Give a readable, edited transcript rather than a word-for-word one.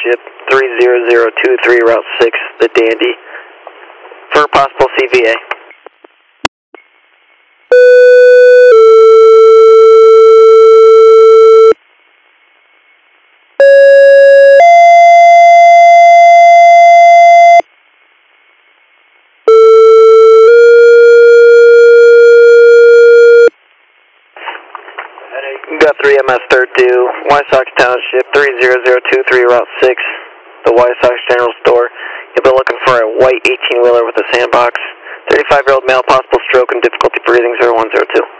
Township, 30023, Route 6, the Dandy, for possible CVA. Got 3MS32, White Sox Township, 30023, Route 6, the White Sox General Store. You'll be looking for a white 18-wheeler with a sandbox. 35-year-old male, possible stroke and difficulty breathing, 0102.